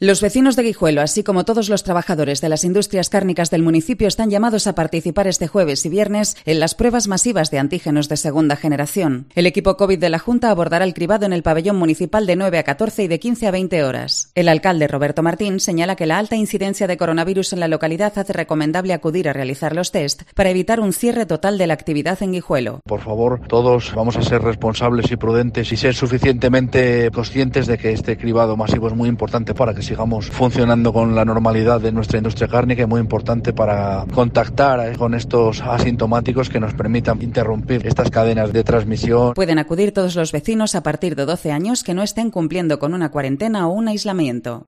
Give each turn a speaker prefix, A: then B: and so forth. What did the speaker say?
A: Los vecinos de Guijuelo, así como todos los trabajadores de las industrias cárnicas del municipio, están llamados a participar este jueves y viernes en las pruebas masivas de antígenos de segunda generación. El equipo COVID de la Junta abordará el cribado en el pabellón municipal de 9 a 14 y de 15 a 20 horas. El alcalde Roberto Martín señala que la alta incidencia de coronavirus en la localidad hace recomendable acudir a realizar los test para evitar un cierre total de la actividad en Guijuelo.
B: Por favor, todos vamos a ser responsables y prudentes y ser suficientemente conscientes de que este cribado masivo es muy importante para que sigamos funcionando con la normalidad de nuestra industria cárnica y muy importante para contactar con estos asintomáticos que nos permitan interrumpir estas cadenas de transmisión.
A: Pueden acudir todos los vecinos a partir de 12 años que no estén cumpliendo con una cuarentena o un aislamiento.